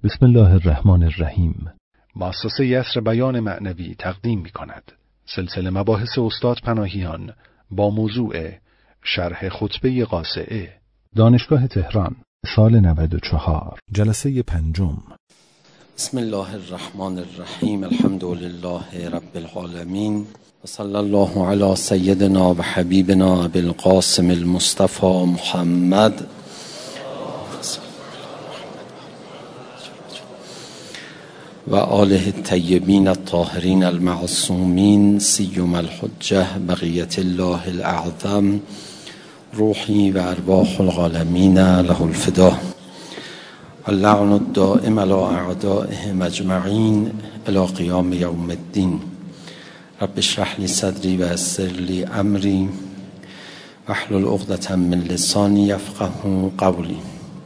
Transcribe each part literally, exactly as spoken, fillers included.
بسم الله الرحمن الرحیم. مؤسسه یسر بیان معنوی تقدیم می کند سلسله مباحث استاد پناهیان با موضوع شرح خطبه قاصعه، دانشگاه تهران، سال نود و چهار، جلسه پنجم. بسم الله الرحمن الرحیم. الحمد لله رب العالمین و صلی الله علی سیدنا و حبیبنا ابی القاسم المصطفى محمد و آله الطیبین الطاهرین المعصومین، سیما الحجة بقیة الله الاعظم، روحی و ارواح العالمین له الفدا، اللعن الدائم علی اعدائهم اجمعین الی قیام یوم الدین. رب اشرح لی صدری و یسر لی امری واحلل عقدة من لسانی یفقهوا قولی.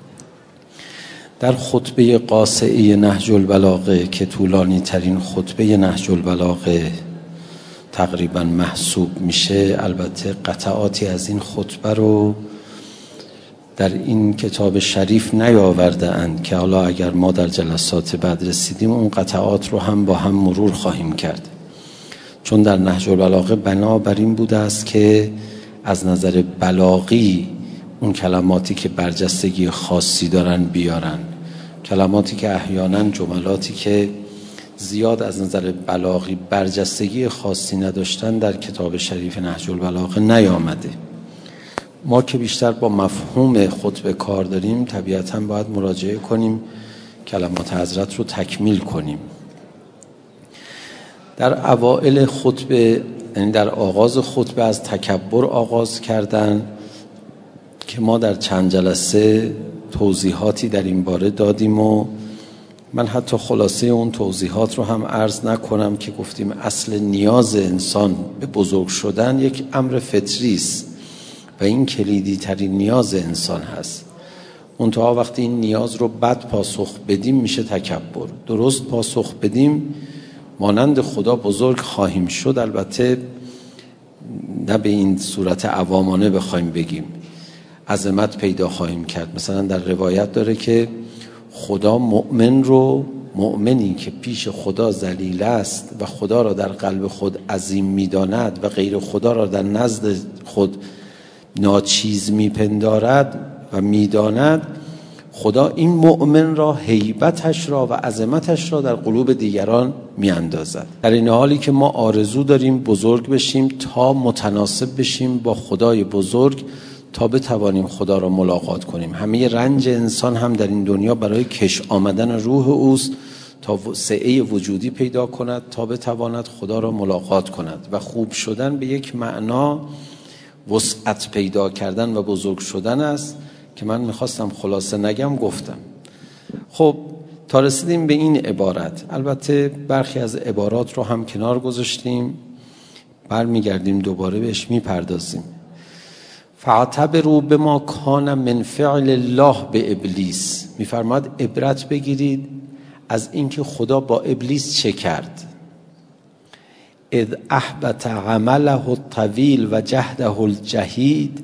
در خطبه قاصعه نهج البلاغه که طولانی ترین خطبه نهج البلاغه تقریبا محسوب میشه، البته قطعاتی از این خطبه رو در این کتاب شریف نیاورده اند که حالا اگر ما در جلسات بعد رسیدیم اون قطعات رو هم با هم مرور خواهیم کرد، چون در نهج البلاغه بنا بر این بوده است که از نظر بلاغی اون کلماتی که برجستگی خاصی دارن بیارن، کلماتی که احیانا جملاتی که زیاد از نظر بلاغی برجستگی خاصی نداشتن در کتاب شریف نهج البلاغه نیامده. ما که بیشتر با مفهوم خطبه کار داریم طبیعتاً باید مراجعه کنیم، کلمات حضرت رو تکمیل کنیم. در اوائل خطبه، یعنی در آغاز خطبه، از تکبر آغاز کردن که ما در چند جلسه توضیحاتی در این باره دادیم و من حتی خلاصه اون توضیحات رو هم عرض نکنم که گفتیم اصل نیاز انسان به بزرگ شدن یک امر فطری است و این کلیدی ترین نیاز انسان هست. منتها وقتی این نیاز رو بد پاسخ بدیم میشه تکبر، درست پاسخ بدیم مانند خدا بزرگ خواهیم شد. البته نه به این صورت عوامانه بخوایم بگیم، عظمت پیدا خواهیم کرد. مثلا در روایت داره که خدا مؤمن رو، مؤمنی که پیش خدا ذلیل است و خدا را در قلب خود عظیم می‌داند و غیر خدا را در نزد خود ناچیز می‌پندارد و می‌داند، خدا این مؤمن را، هیبتش را و عظمتش را در قلوب دیگران می‌اندازد. در این حالی که ما آرزو داریم بزرگ بشیم تا متناسب بشیم با خدای بزرگ، تا بتوانیم خدا را ملاقات کنیم. همه رنج انسان هم در این دنیا برای کش آمدن روح اوست تا سعه وجودی پیدا کند، تا بتواند خدا را ملاقات کند و خوب شدن به یک معنا وسعت پیدا کردن و بزرگ شدن است که من میخواستم خلاصه نگم، گفتم. خب تا رسیدیم به این عبارت، البته برخی از عبارات رو هم کنار گذاشتیم، برمیگردیم دوباره بهش میپردازیم. فاعتبروا بما کان من فعل الله به ابلیس، میفرماد عبرت بگیرید از اینکه خدا با ابلیس چه کرد. اذ احبط عمله الطویل و جهده الجهید،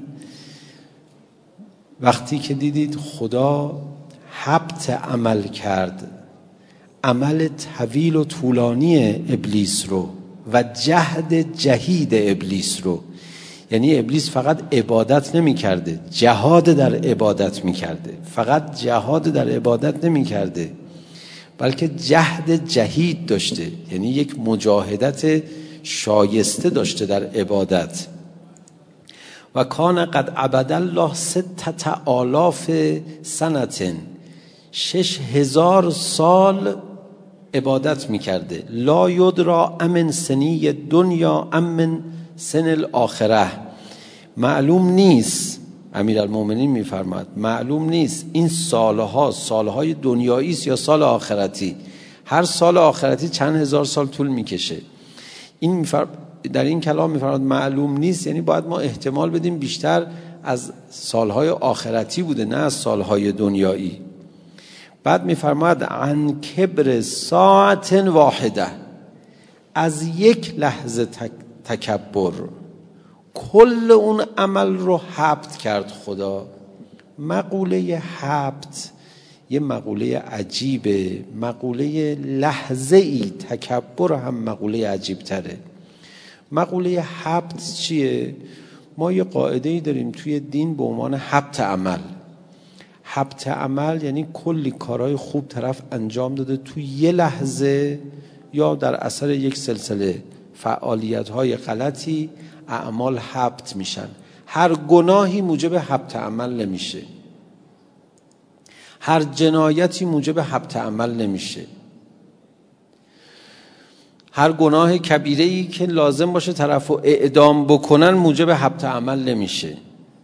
وقتی که دیدید خدا حبط عمل کرد، عمل طویل و طولانی ابلیس رو و جهد جهید ابلیس رو، یعنی ابلیس فقط عبادت نمی کرده، جهاد در عبادت می کرده. فقط جهاد در عبادت نمی کرده بلکه جهد جهید داشته، یعنی یک مجاهدت شایسته داشته در عبادت. و کان قد عبد الله ستة آلاف سنة، شش هزار سال عبادت می کرده. لا یدرا امن سنی دنیا امن سن الاخره، معلوم نیست، امیرالمومنین میفرماد معلوم نیست این سالها سالهای دنیایی است یا سال آخرتی. هر سال آخرتی چند هزار سال طول میکشه. این میفرم... در این کلام میفرماد معلوم نیست، یعنی باید ما احتمال بدیم بیشتر از سالهای آخرتی بوده نه از سالهای دنیایی. بعد میفرماد عن کبر ساعت واحده، از یک لحظه تک تکبر کل اون عمل رو حبط کرد خدا. مقوله حبط یه مقوله عجیبه، مقوله لحظه ای، تکبر هم مقوله عجیب تره. مقوله حبط چیه؟ ما یه قاعده ای داریم توی دین به عنوان حبط عمل. حبط عمل یعنی کلی کارهای خوب طرف انجام داده توی یه لحظه یا در اثر یک سلسله فعالیت‌های غلطی اعمال حبط میشن. هر گناهی موجب حبط عمل نمیشه، هر جنایتی موجب حبط عمل نمیشه، هر گناه کبیره‌ای که لازم باشه طرفو اعدام بکنن موجب حبط عمل نمیشه.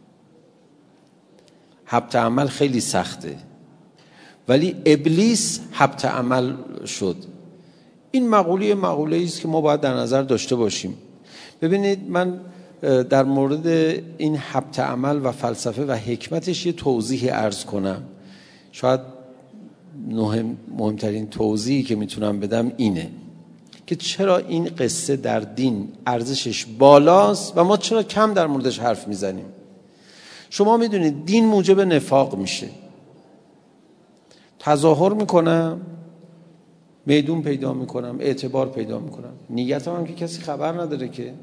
حبط عمل خیلی سخته، ولی ابلیس حبط عمل شد. این مقوله مقوله است که ما باید در نظر داشته باشیم. ببینید من در مورد این حبط عمل و فلسفه و حکمتش یه توضیحی عرض کنم. شاید مهم مهمترین توضیحی که میتونم بدم اینه که چرا این قصه در دین ارزشش بالاست و ما چرا کم در موردش حرف میزنیم. شما میدونید دین موجب نفاق میشه. تظاهر میکنم، میدون پیدا میکنم، اعتبار پیدا میکنم، نیتم هم که کسی خبر نداره که.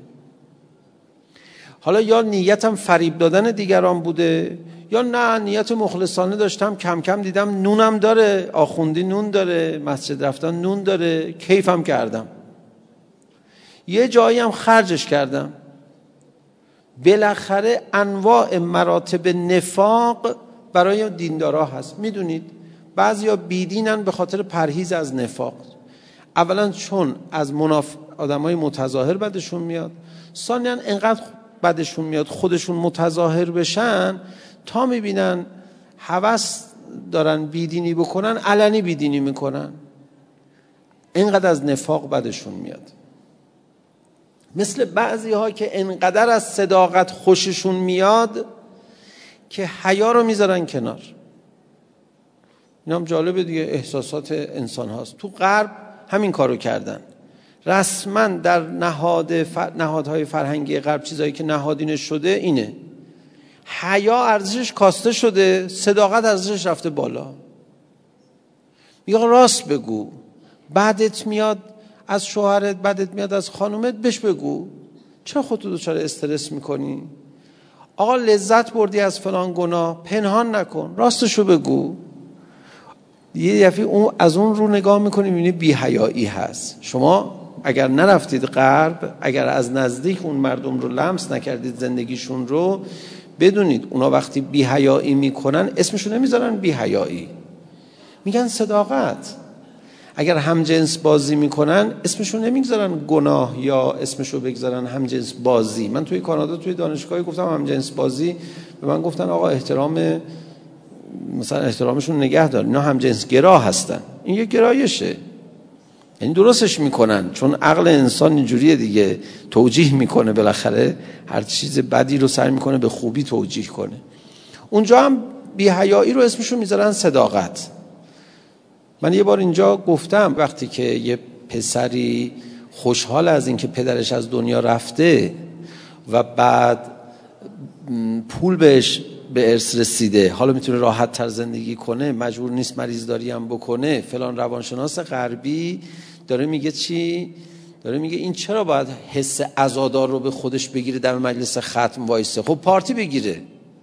حالا یا نیتم فریب دادن دیگران بوده یا نه نیت مخلصانه داشتم، کم کم دیدم نونم داره، آخوندی نون داره، مسجد رفتن نون داره، کیفم کردم، یه جایی هم خرجش کردم. بالاخره انواع مراتب نفاق برای دیندارا هست. میدونید بعضیا بیدینن به خاطر پرهیز از نفاق. اولا چون از مناف... آدمای متظاهر بدشون میاد، ثانیاً انقدر بدشون میاد خودشون متظاهر بشن تا میبینن هوس دارن بیدینی بکنن علنی بیدینی میکنن. اینقدر از نفاق بدشون میاد. مثل بعضی ها که انقدر از صداقت خوششون میاد که حیا رو میذارن کنار. این هم جالبه دیگه، احساسات انسان هاست. تو غرب همین کارو کردن. رسما در نهاد فر... نهادهای فرهنگی غرب چیزایی که نهادینش شده اینه: حیا ارزشش کاسته شده، صداقت ارزشش رفته بالا. میگه راست بگو، بعدت میاد از شوهرت، بعدت میاد از خانومت، بهش بگو. چرا خودتو دچار استرس میکنی؟ آقا لذت بردی از فلان گناه، پنهان نکن، راستشو بگو. یه دفعه اون از اون رو نگاه میکنی میبینی بی‌حیایی هست. شما اگر نرفتید غرب، اگر از نزدیک اون مردم رو لمس نکردید زندگیشون رو، بدونید اونا وقتی بی‌حیایی میکنن اسمشو نمیذارن بی‌حیایی، میگن صداقت. اگر همجنس بازی میکنن اسمشو نمیگذارن گناه یا اسمشو بگذارن همجنس بازی. من توی کانادا توی دانشگاهی گفتم همجنس بازی، به من گفتن آقا احترام مثلا احترامشون نگه دار، اینا همجنس گرا هستن. این یه گرایشه، یعنی درستش میکنن چون عقل انسان اینجوریه دیگه، توجیه میکنه، بالاخره هر چیز بدی رو سعی میکنه به خوبی توجیه کنه. اونجا هم بی‌حیایی رو اسمشو میذارن صداقت. من یه بار اینجا گفتم وقتی که یه پسری خوشحال از این که پدرش از دنیا رفته و بعد پول بهش به ارث رسیده، حالا میتونه راحت تر زندگی کنه، مجبور نیست مریضداری هم بکنه، فلان روانشناس غربی داره میگه چی؟ داره میگه این چرا باید حس عزادار رو به خودش بگیره در مجلس ختم وایسه؟ خب پارتی بگیره.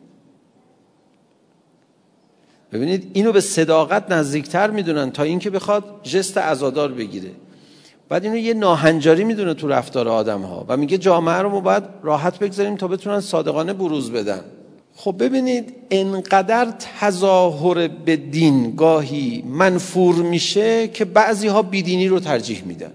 ببینید اینو به صداقت نزدیکتر میدونن تا اینکه بخواد ژست عزادار بگیره. بعد اینو یه ناهنجاری میدونه تو رفتار آدم ها و میگه جامعه رو ما باید راحت بگذاریم تا بتونن صادقانه بروز بدن. خب ببینید انقدر تظاهر به دین گاهی منفور میشه که بعضی ها بیدینی رو ترجیح میدن.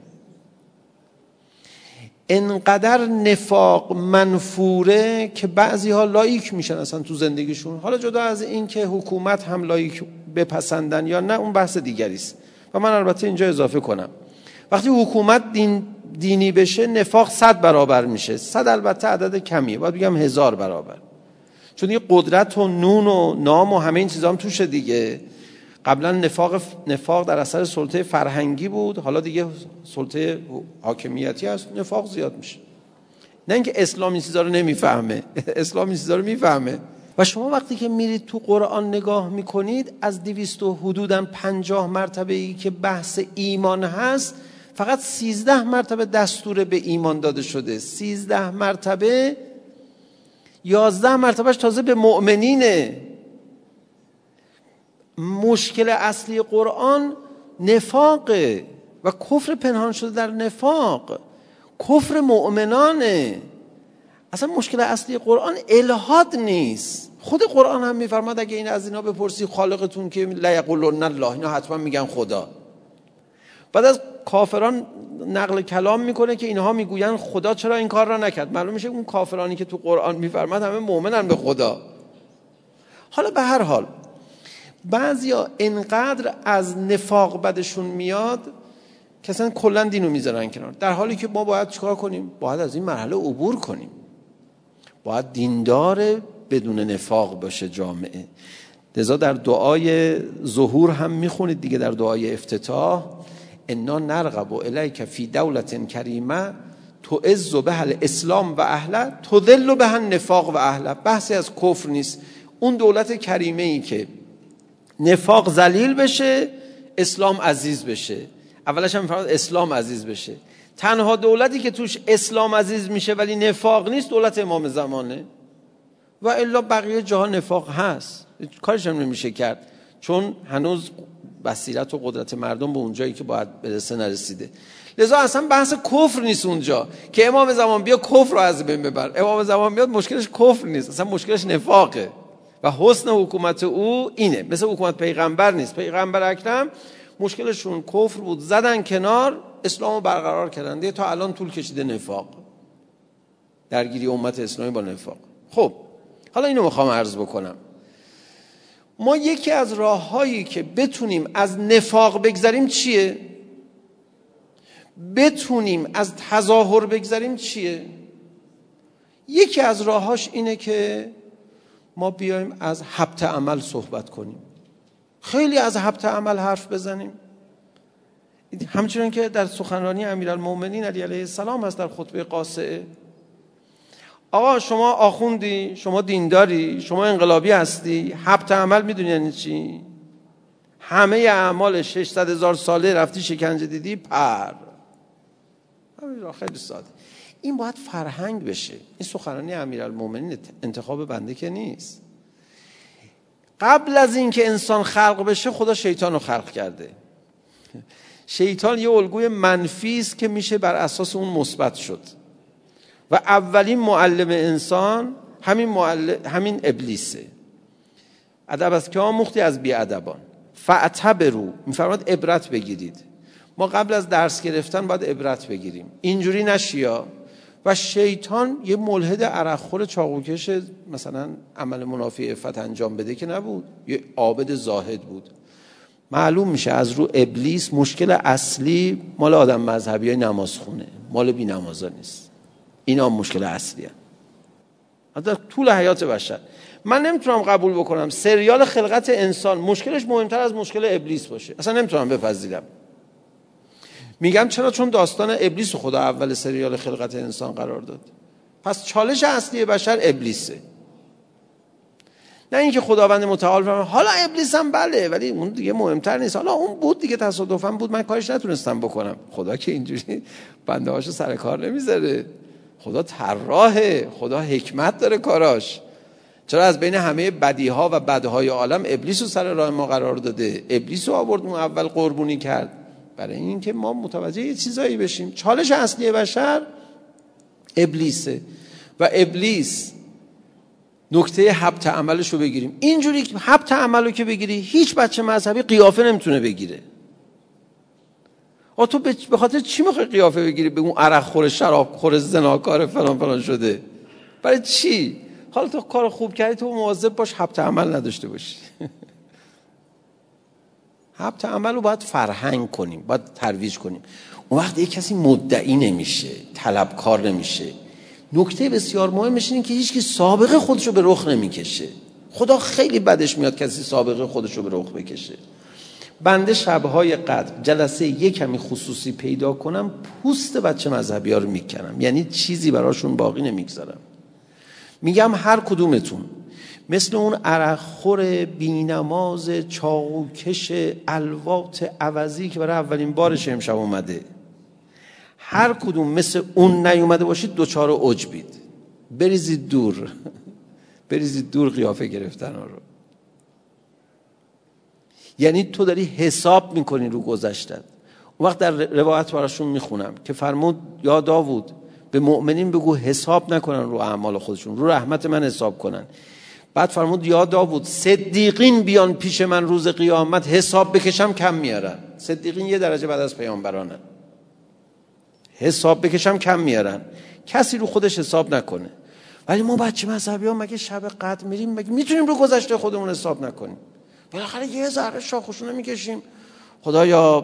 انقدر نفاق منفوره که بعضی ها لایک میشن اصلا تو زندگیشون. حالا جدا از این که حکومت هم لایک بپسندن یا نه اون بحث دیگری است. و من البته اینجا اضافه کنم وقتی حکومت دین دینی بشه نفاق صد برابر میشه. صد البته عدد کمیه، باید بگم هزار برابر، چون یه قدرت و نون و نام و همه این چیزا هم توشه دیگه. قبلا نفاق نفاق در اثر سلطه فرهنگی بود، حالا دیگه سلطه حاکمیتی هست، نفاق زیاد میشه. نه اینکه اسلام این چیزا رو نمیفهمه، اسلام این چیزا رو میفهمه، و شما وقتی که میرید تو قرآن نگاه میکنید از دویست و حدوداً پنجاه مرتبه ای که بحث ایمان هست فقط سیزده مرتبه دستور به ایمان داده شده، سیزده مرتبه، یازده مرتبهش تازه به مؤمنینه. مشکل اصلی قرآن نفاقه و کفر پنهان شده در نفاق، کفر مؤمنانه. اصلا مشکل اصلی قرآن الحاد نیست. خود قرآن هم میفرماد اگه این از اینا بپرسی خالقتون که لا یقولون الله، اینا حتما میگن خدا. بعد از کافران نقل کلام میکنه که اینها میگوین خدا چرا این کار را نکرد. معلوم میشه اون کافرانی که تو قرآن میفرماد همه مؤمنن به خدا. حالا به هر حال بعضیا انقدر از نفاق بدشون میاد که اصلا کلا دینو میذارن کنار، در حالی که ما باید چیکار کنیم؟ باید از این مرحله عبور کنیم. باید دیندار بدون نفاق باشه جامعه. لذا در دعای ظهور هم میخونید دیگه، در دعای افتتاح انا نرغب الیک فی دولت کریمه تعز بها الاسلام و اهله تذل بها النفاق و اهله. بحثی از کفر نیست. اون دولت کریمه ای که نفاق ذلیل بشه، اسلام عزیز بشه. اولش هم فرمود اسلام عزیز بشه. تنها دولتی که توش اسلام عزیز میشه ولی نفاق نیست دولت امام زمانه، و الا بقیه جاها نفاق هست، کارش هم نمیشه کرد، چون هنوز بصیرت و قدرت مردم به اون جایی که باید برسه نرسیده. لذا اصلا بحث کفر نیست اونجا که امام زمان بیا کفر رو از بین ببر. امام زمان بیاد مشکلش کفر نیست، اصلا مشکلش نفاقه و حسن حکومت او اینه. مثل حکومت پیغمبر نیست. پیغمبر اکرم مشکلشون کفر بود، زدن کنار، اسلامو برقرار کردن. دیگه تا الان طول کشیده نفاق، درگیری امت اسلامی با نفاق. خب حالا اینو میخوام عرض بکنم. ما یکی از راههایی که بتونیم از نفاق بگذریم چیه؟ بتونیم از تظاهر بگذریم چیه؟ یکی از راهاش اینه که ما بیایم از حبط عمل صحبت کنیم، خیلی از حبط عمل حرف بزنیم. همچنین که در سخنرانی امیرالمومنین علی علیه السلام هست در خطبه قاصعه. آقا شما آخوندی، شما دینداری، شما انقلابی هستی، حبط عمل میدونی یعنی چی؟ همه اعمال ششصد هزار ساله رفتی شکنجه دیدی پر. همین راه خیلی ساده. این باید فرهنگ بشه. این سخنرانی امیرالمومنین انتخاب بنده که نیست. قبل از این که انسان خلق بشه خدا شیطان رو خلق کرده. شیطان یه الگوی منفی است که میشه بر اساس اون مثبت شد و اولین معلم انسان همین معلم همین ابلیسه. ادب است که آموختی از بی ادبان. فاعتبروا، میفرماد عبرت بگیرید. ما قبل از درس گرفتن باید عبرت بگیریم، اینجوری نشیا. و شیطان یه ملحد عرقخور چاقوکش مثلا عمل منافی عفت انجام بده که نبود، یه عابد زاهد بود. معلوم میشه از رو ابلیس مشکل اصلی مال آدم مذهبی های نمازخونه، مال بی نمازا نیست. اینا مشکل اصلی هست حتی طول حیات بشر. من نمیتونم قبول بکنم سریال خلقت انسان مشکلش مهمتر از مشکل ابلیس باشه، اصلا نمیتونم بپذیرم. میگم چرا؟ چون داستان ابلیس خدا اول سریال خلقت انسان قرار داد. پس چالش اصلی بشر ابلیسه، نه اینکه خداوند متعال فرمود حالا ابلیس هم بله ولی اون دیگه مهمتر نیست. حالا اون بود دیگه، تصادفاً بود، من کارش نتونستم بکنم. خدا که اینجوری بنده هاشو سر کار نمیذاره. خدا طراحه، خدا حکمت داره کاراش. چرا از بین همه بدیها و بدهای عالم ابلیس رو سر راه ما قرار داده؟ ابلیس رو آورد اون اول قربونی کرد برای اینکه ما متوجه یه چیزایی بشیم. چالش اصلی بشر ابلیسه و ابلیس نکته حبط عملش رو بگیریم. اینجوری حبط عملو که بگیری هیچ بچه مذهبی قیافه نمیتونه بگیره. آ تو به خاطر چی میخوای قیافه بگیری؟ به اون عرق خور، شراب خور، زناکار فلان فلان شده. برای چی؟ حالا تو کار خوب کردی تو مواظب باش حبط عمل نداشته باشی. حبط عمل رو باید فرهنگ کنیم، باید ترویج کنیم. اون وقت یک کسی مدعی نمیشه، طلبکار نمیشه. نکته بسیار مهمش اینه که هیچکی سابقه خودشو به رخ نمیکشه. خدا خیلی بدش میاد کسی سابقه خودشو به رخ بکشه. بنده شبهای قدر جلسه یک کمی خصوصی پیدا کنم پوست بچه مذهبی ها رو میکنم، یعنی چیزی براشون باقی نمیگذارم. میگم هر کدومتون مثل اون عرقخور بینماز چاوکش الوات عوضی که برای اولین بارش امشب اومده. هر کدوم مثل اون نیومده باشید دوچار عجبید، بریزید دور بریزید دور قیافه گرفتن رو. یعنی تو داری حساب میکنی رو گذشتت. اون وقت در روایت براشون میخونم که فرمود یا داوود به مؤمنین بگو حساب نکنن رو اعمال خودشون، رو رحمت من حساب کنن. بعد فرمود یا داوود صدیقین بیان پیش من روز قیامت حساب بکشم کم میارن. صدیقین یه درجه بعد از پیامبرانن. حساب بکشم کم میارن. کسی رو خودش حساب نکنه. ولی ما بچه مذهبی ها مگه شب قدر میریم مگه میتونیم رو گذشته خودمون حساب نکنیم؟ بالاخره یه ذره شاخشونه میکشیم. خدایا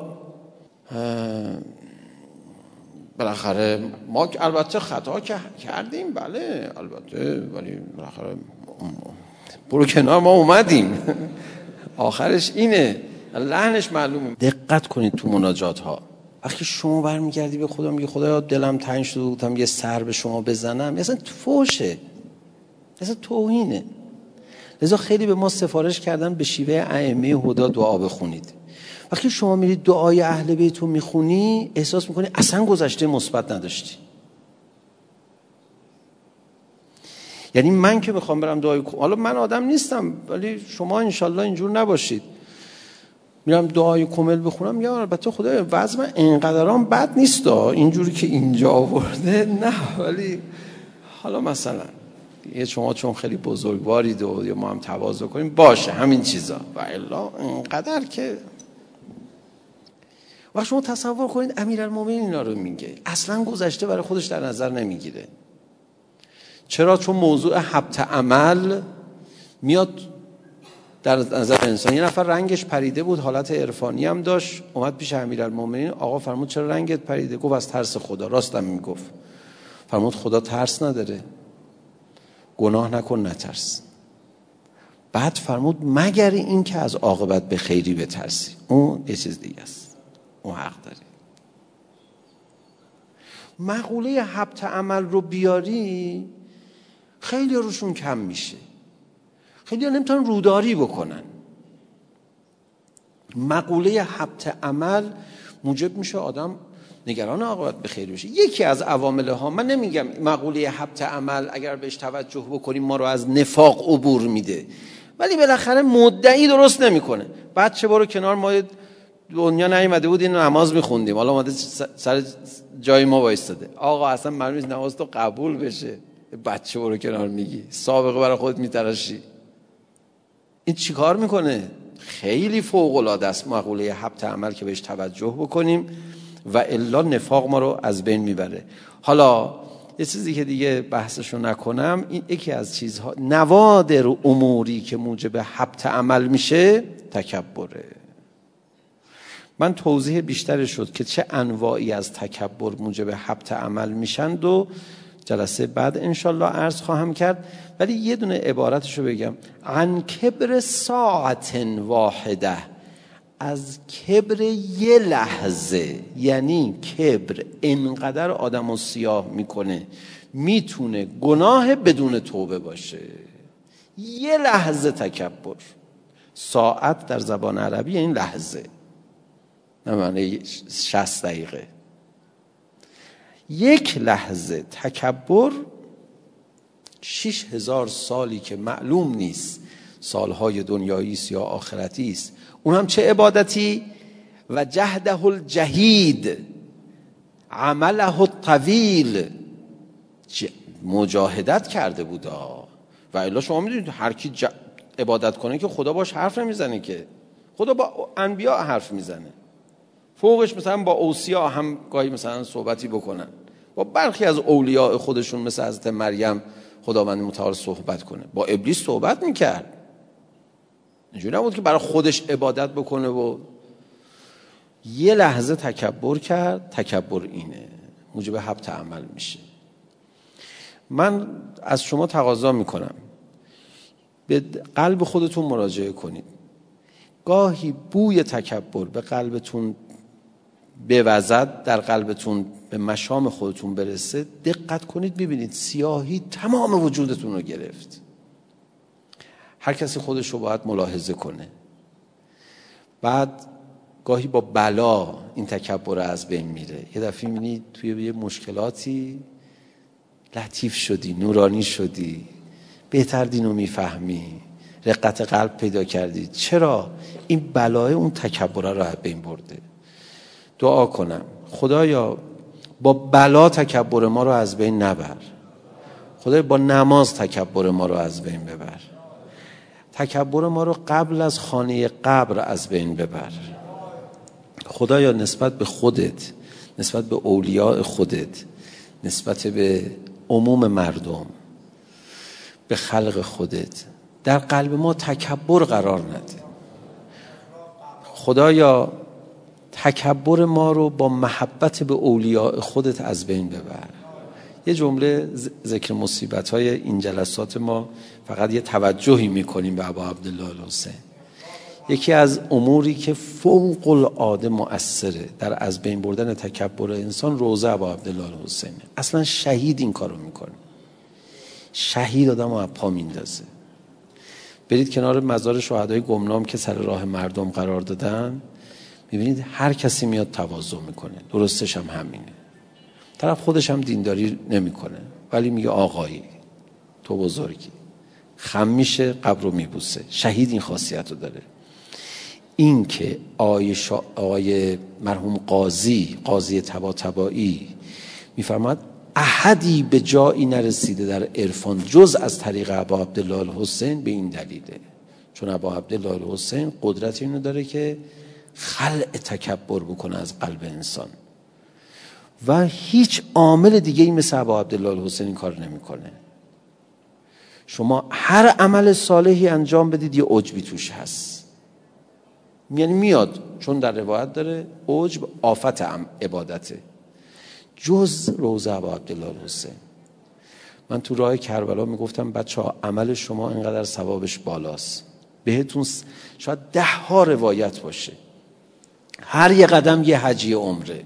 بالاخره ما البته خطا کردیم، بله البته، ولی بالاخره برو کنار ما اومدیم. آخرش اینه، لحنش معلومه. دقت کنید تو مناجات ها. وقتی شما برمیگردی به خدا میگی خدایا دلم تنگ شده بودم یه سر به شما بزنم، اصلا فوشه، اصلا توهینه. لذا خیلی به ما سفارش کردن به شیوه ائمه هدی دعا بخونید. وقتی شما میرید دعای اهل بیت رو میخونی احساس میکنی اصلا گذشته مثبت نداشتی. یعنی من که میخوام برم دعای، حالا من آدم نیستم ولی شما انشالله اینجور نباشید، میرم دعای کامل بخونم یا البته خدای وضع من اینقدرام بد نیست اینجوری که اینجا آورده، نه ولی حالا مثلا یه شما چون خیلی بزرگوارید و یا ما هم تواضع کنیم باشه همین چیزا و الا اینقدر که. و شما تصور کنید امیرالمومنین اینا رو میگه، اصلا گذشته برای خودش در نظر نمیگیره. چرا؟ چون موضوع حبط عمل میاد در نظر انسان. یه نفر رنگش پریده بود، حالت عرفانی هم داشت، اومد پیش امیرالمومنین، آقا فرمود چرا رنگت پریده؟ گفت از ترس خدا. راستم میگفت. فرمود خدا ترس نداره، گناه نکن نترس. بعد فرمود مگر این که از عاقبت به خیری بترسی، اون یه چیز دیگه است، اون حق داره. مقوله حبط عمل رو بیاری خیلی روشون کم میشه، خیلی ها نمیتونن روداری بکنن. مقوله حبط عمل موجب میشه آدم نگران عاقبت به خیر بشه. یکی از عوامل ها، من نمیگم مقوله حبط عمل اگر بهش توجه بکنیم ما رو از نفاق عبور میده، ولی بالاخره مدعی درست نمیکنه. بعد چه برو کنار، ما دنیا نیومده بود این نماز میخوندیم، حالا اومده سر جای ما وایستاده، آقا اصلا معلومه نماز تو قبول بشه، بچه برو کنار میگی، سابقه برای خودت میتراشی. این چی کار میکنه؟ خیلی فوق العاده است مقوله حبط عمل که بهش توجه بکنیم و الا نفاق ما رو از بین میبره. حالا یه چیزی که دیگه بحثشو نکنم، این یکی از چیزها نوادر اموری که موجب حبط عمل میشه تکبره. من توضیح بیشتری شد که چه انواعی از تکبر موجب حبط عمل میشن و جلسه بعد انشالله عرض خواهم کرد، ولی یه دونه عبارتشو بگم. عن کبر ساعت واحده، از کبر یه لحظه، یعنی کبر اینقدر آدمو سیاه میکنه میتونه گناه بدون توبه باشه. یه لحظه تکبر، ساعت در زبان عربی این لحظه، نه معنی شصت دقیقه. یک لحظه تکبر شش هزار سالی که معلوم نیست سالهای دنیایی است یا آخرتی است، اون هم چه عبادتی؟ و جهده الجهید عمله الطویل، مجاهدت کرده بودا. و الا شما میدونید هر کی ج... عبادت کنه که خدا باش حرف نمیزنه، که خدا با انبیا حرف میزنه، فوقش مثلا با اوصیا هم گاهی مثلا صحبتی بکنن، با برخی از اولیاء خودشون مثل حضرت مریم خداوند متعال صحبت کنه. با ابلیس صحبت میکرد، اینجوری نبود که برای خودش عبادت بکنه. و یه لحظه تکبر کرد، تکبر اینه موجب حبط عمل میشه. من از شما تقاضا میکنم به قلب خودتون مراجعه کنید. گاهی بوی تکبر به قلبتون بوزد، در قلبتون به مشام خودتون برسه، دقت کنید ببینید سیاهی تمام وجودتون رو گرفت. هر کسی خودش رو باید ملاحظه کنه. بعد گاهی با بلا این تکبر از بین میره. یه دفعه میبینی توی یه مشکلاتی لطیف شدی، نورانی شدی، بهتر دینو میفهمی، رقت قلب پیدا کردی. چرا؟ این بلای اون تکبر رو از بین برده. دعا کنم خدایا با بلا تکبر ما رو از بین نبر. خدایا با نماز تکبر ما رو از بین ببر. تکبر ما رو قبل از خانه قبر از بین ببر. خدایا نسبت به خودت، نسبت به اولیاء خودت، نسبت به عموم مردم، به خلق خودت در قلب ما تکبر قرار نده. خدایا تکبر ما رو با محبت به اولیاء خودت از بین ببر. یه جمله ذکر مصیبت های این جلسات ما فقط یه توجهی میکنیم به ابا عبدالله الحسین. یکی از اموری که فوق العاده مؤثره در از بین بردن تکبر انسان روزه ابا عبدالله الحسین. اصلا شهید این کارو میکنه. شهید آدم رو از پا میندازه. برید کنار مزار شهدای گمنام که سر راه مردم قرار دادن، میبینید هر کسی میاد تواضع میکنه. درستش هم همینه. طرف خودش هم دینداری نمیکنه ولی میگه آقایی تو بزرگی. خم میشه، قبر رو میبوسه. شهید این خاصیت رو داره. این که آقای, شا... آقای مرحوم قاضی قاضی طباطبایی میفرماد احدی به جایی نرسیده در عرفان جز از طریق ابا عبدالله الحسین، به این دلیله چون ابا عبدالله الحسین قدرت اینو داره که خلع تکبر بکنه از قلب انسان و هیچ عامل دیگه ای مثل ابا عبدالله الحسین این کار نمیکنه. شما هر عمل صالحی انجام بدید یه عجبی توش هست، یعنی میاد، چون در روایت داره عجب آفت عبادته، جز روزه ابا عبدالله الحسین. من تو راه کربلا میگفتم بچه ها عمل شما اینقدر ثوابش بالاست، بهتون شاید ده ها روایت باشه، هر یه قدم یه حجی عمره.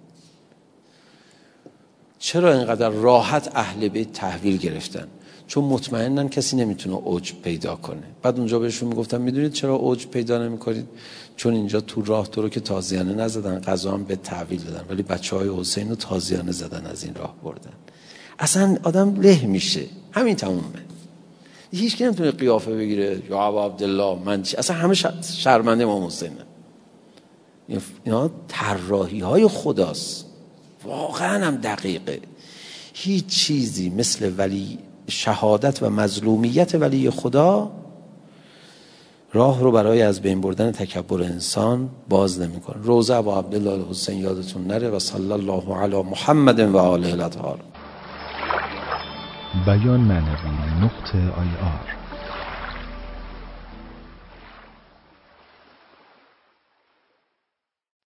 چرا اینقدر راحت اهل بیت تحویل گرفتن؟ چون مطمئنن کسی نمیتونه عجب پیدا کنه. بعد اونجا بهشون میگفتم میدونید چرا عجب پیدا نمیکنید؟ چون اینجا تو راه تو رو که تازیانه نزدن، قضا هم به تحویل دادن، ولی بچهای حسین رو تازیانه زدن، از این راه بردن. اصلا آدم له میشه، همین تمومه. هیچ کی نمیتونه قیافه بگیره یا ابا عبدالله من چی، اصلا همه شرمنده امام حسینن. اینا طراحی های خداست، واقعا هم دقیقه. هیچ چیزی مثل ولی شهادت و مظلومیت ولی خدا راه رو برای از بین بردن تکبر انسان باز نمی‌کنه. روزه ابا عبدالله الحسین یادتون نره. و صلی الله علی محمد و آله الاطهار. بیان معنوی نقطه آی آر